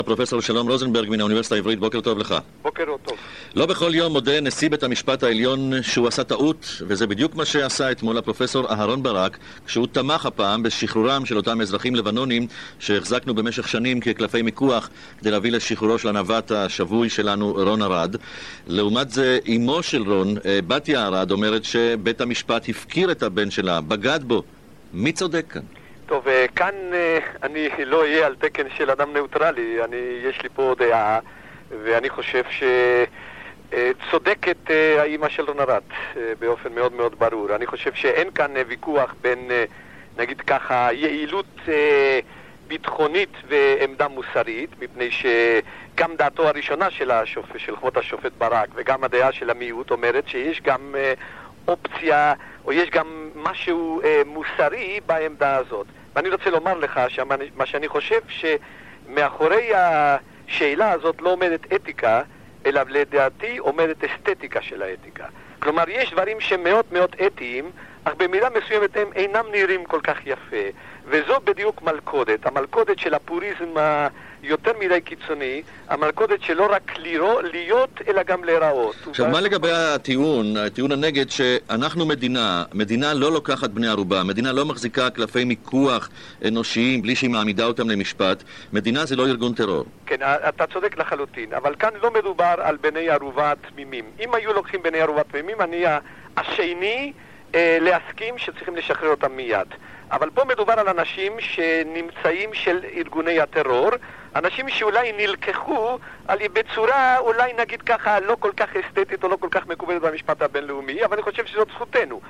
פרופסור שלום רוזנברג מן האוניברסיטה העברית, בוקר טוב לך. בוקר טוב. לא בכל יום מודה נשיא בית המשפט העליון שהוא עשה טעות, וזה בדיוק מה שעשה אתמול הפרופסור אהרון ברק, כשהוא תמך הפעם בשחרורם של אותם אזרחים לבנונים שהחזקנו במשך שנים כקלפי מיקוח כדי להביא לשחרורו של הנווט השבוי שלנו רון ארד. לעומת זה, אמו של רון, בתיה ארד, אומרת שבית המשפט הפקיר את הבן שלה, בגד בו. מי צודק כאן? טוב, כאן אני לא אהיה על תקן של אדם נאוטרלי, יש לי פה דעה, ואני חושב שצודקת האמא של רון ארד באופן מאוד מאוד ברור. אני חושב שאין כאן ויכוח בין, נגיד ככה, יעילות ביטחונית ועמדה מוסרית, מפני שגם דעתו הראשונה של כבוד השופט ברק וגם הדעה של המיעוט אומרת שיש גם אופציה, או יש גם משהו מוסרי בעמדה הזאת. ואני רוצה לומר לך מה שאני חושב שמאחורי השאלה הזאת לא עומדת אתיקה, אלא לדעתי עומדת אסתטיקה של האתיקה. כלומר, יש דברים שמאוד מאוד אתיים, אך במידה מסוימת הם אינם נראים כל כך יפה. וזו בדיוק מלכודת, המלכודת של הפוריזם היותר מדי קיצוני, המלכודת שלא רק להיות, אלא גם להיראות. עכשיו, מה לגבי הטיעון הנגד שאנחנו מדינה לא לוקחת בני ערובה, מדינה לא מחזיקה קלפי מיקוח אנושיים בלי שהיא מעמידה אותם למשפט, מדינה זה לא ארגון טרור. כן, אתה צודק לחלוטין, אבל כאן לא מדובר על בני ערובה תמימים. אם היו לוקחים בני ערובה תמימים, אני השני להסכים שצריכים לשחרר אותם מיד. אבל פה מדובר על אנשים שנמצאים של ארגוני הטרור, אנשים שאולי נלקחו בצורה, אולי נגיד ככה, לא כל כך אסתטית או לא כל כך מקובלת במשפט הבינלאומי, אבל אני חושב שזאת זכותנו.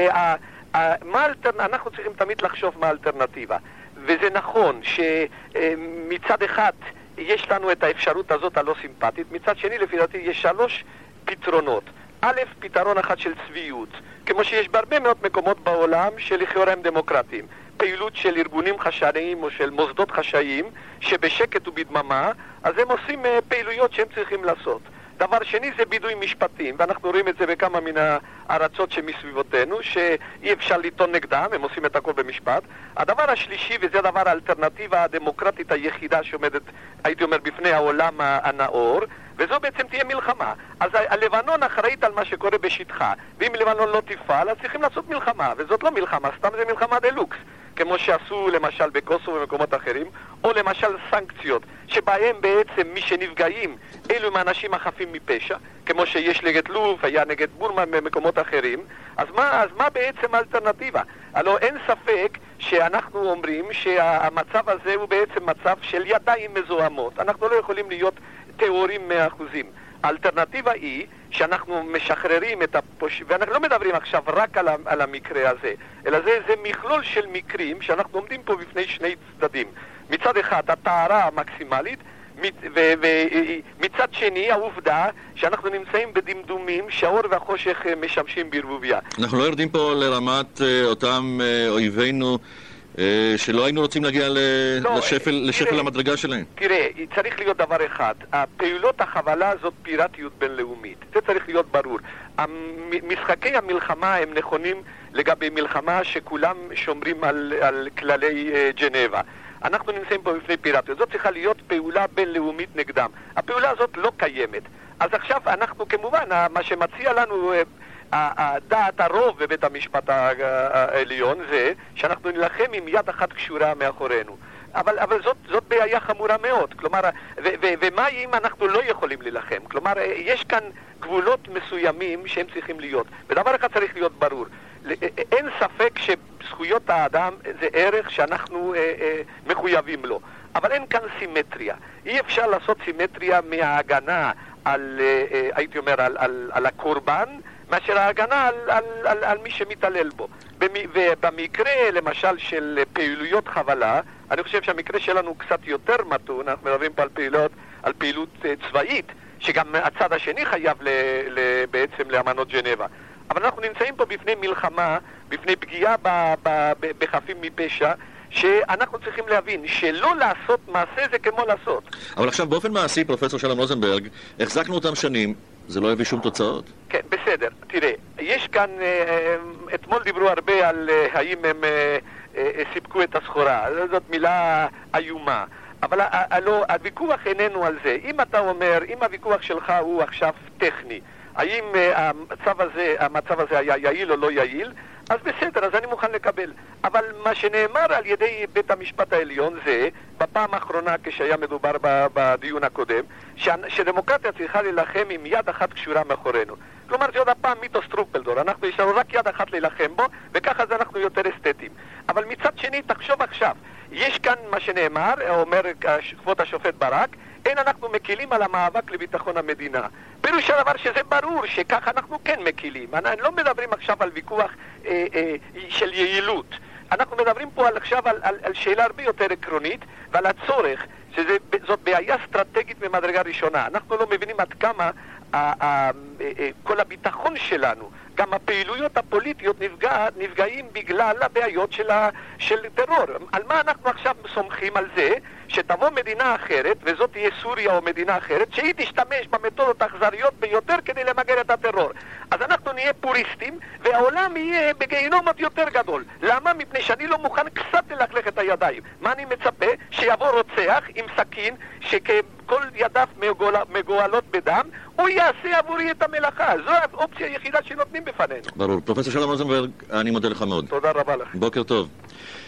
אנחנו צריכים תמיד לחשוב מה האלטרנטיבה. וזה נכון שמצד אחד יש לנו את האפשרות הזאת הלא סימפטית, מצד שני לפי דעתי יש 3 פתרונות. א', פתרון אחד של צביעות, כמו שיש בהרבה מאוד מקומות בעולם שלכאורה הם דמוקרטיים. פעילות של ארגונים חשאיים או של מוסדות חשאיים שבשקט ובדממה, אז הם עושים פעילויות שהם צריכים לעשות. דבר שני זה בידוי משפטים, ואנחנו רואים את זה בכמה מן הארצות שמסביבותינו, שאי אפשר לטעון נגדם, הם עושים את הכל במשפט. הדבר השלישי, וזה הדבר האלטרנטיבה הדמוקרטית היחידה שעומדת, הייתי אומר, בפני העולם הנאור, וזו בעצם תהיה מלחמה. אז הלבנון אחראית על מה שקורה בשטחה, ואם לבנון לא תפעל, אז צריכים לעשות מלחמה, וזאת לא מלחמה, סתם זה מלחמה דלוקס, כמו שעשו למשל בקוסובו ובמקומות אחרים, או למשל סנקציות, שבהם בעצם מי שנפגעים אלו הם האנשים החפים מפשע, כמו שיש נגד לוב, היה נגד בורמה במקומות אחרים. אז מה בעצם האלטרנטיבה? הלוא אין ספק שאנחנו אומרים שהמצב הזה הוא בעצם מצב של ידיים מזוהמות. אנחנו לא יכולים להיות תיאורים 100%. האלטרנטיבה היא שאנחנו משחררים את ואנחנו לא מדברים עכשיו רק על המקרה הזה, אלא זה מכלול של מקרים שאנחנו עומדים פה בפני שני צדדים. מצד אחד, הטהרה המקסימלית, ומצד שני, העובדה שאנחנו נמצאים בדמדומים שהאור והחושך משמשים בערבוביה. אנחנו לא יורדים פה לרמת אותם אויבינו שלא היינו רוצים להגיע לשפל המדרגה שלהם. תראה, צריך להיות דבר אחד. הפעולות החבלה זאת פיראטיות בינלאומית. זה צריך להיות ברור. משחקי המלחמה הם נכונים לגבי מלחמה שכולם שומרים על כללי ג'נבה. אנחנו נמצאים פה בפני פיראטיות. זאת צריכה להיות פעולה בינלאומית נגדם. הפעולה הזאת לא קיימת. אז עכשיו אנחנו כמובן, מה שמציע לנו דעת הרוב בבית המשפט העליון זה שאנחנו נלחם עם יד אחת קשורה מאחורינו. אבל זאת בעיה חמורה מאוד. כלומר, ומה אם אנחנו לא יכולים להילחם? כלומר, יש כאן גבולות מסוימים שהם צריכים להיות. ודבר אחד צריך להיות ברור. אין ספק שזכויות האדם זה ערך שאנחנו מחויבים לו. אבל אין כאן סימטריה. אי אפשר לעשות סימטריה מההגנה הייתי אומר, על הקורבן, מאשר ההגנה על מי שמתעלל בו. ובמקרה, למשל, של פעילויות חבלה, אני חושב שהמקרה שלנו קצת יותר מתון. אנחנו מדברים פה על פעילות צבאית, שגם הצד השני חייב בעצם לאמנות ג'נבה. אבל אנחנו נמצאים פה בפני מלחמה, בפני פגיעה בחפים מפשע, שאנחנו צריכים להבין שלא לעשות מעשה זה כמו לעשות. אבל עכשיו באופן מעשי, פרופסור שלום רוזנברג, החזקנו אותם שנים, זה לא הביא שום תוצאות? כן, בסדר. תראה, יש כאן, אתמול דיברו הרבה על האם הם סיפקו את הסחורה. זאת מילה איומה. אבל הוויכוח איננו על זה. אם אתה אומר, אם הוויכוח שלך הוא עכשיו טכני, האם המצב הזה היה יעיל או לא יעיל, אז בסדר, אז אני מוכן לקבל. אבל מה שנאמר על ידי בית המשפט העליון זה, בפעם האחרונה כשהיה מדובר בדיון הקודם, שדמוקרטיה צריכה להילחם עם יד אחת קשורה מאחורינו. כלומר, זה עוד הפעם מיתוס טרופלדור, יש לנו רק יד אחת להילחם בו, וככה זה אנחנו יותר אסתטיים. אבל מצד שני, תחשוב עכשיו, יש כאן מה שנאמר, אומר כבוד השופט ברק, אין אנחנו מקילים על המאבק לביטחון המדינה. פירוש הדבר שזה ברור שככה אנחנו כן מקילים. לא מדברים עכשיו על ויכוח של יעילות. אנחנו מדברים פה עכשיו על שאלה הרבה יותר עקרונית ועל הצורך, שזאת בעיה אסטרטגית ממדרגה ראשונה. אנחנו לא מבינים עד כמה כל הביטחון שלנו, גם הפעילויות הפוליטיות נפגעים בגלל הבעיות של טרור. על מה אנחנו עכשיו סומכים? על זה שתבוא מדינה אחרת, וזאת תהיה סוריה או מדינה אחרת, שהיא תשתמש במתודות האכזריות ביותר כדי למגר את הטרור. אז אנחנו נהיה פוריסטים, והעולם יהיה בגיהינום עוד יותר גדול. למה? מפני שאני לא מוכן קצת ללכלך את הידיים. מה אני מצפה? שיבוא רוצח עם סכין, שכל ידיו מגואלות בדם, הוא יעשה עבורי את המלאכה. זו האופציה היחידה שנותנים בפנינו. ברור. פרופסור שלום רוזנברג, אני מודה לך מאוד. תודה רבה לך. בוקר טוב.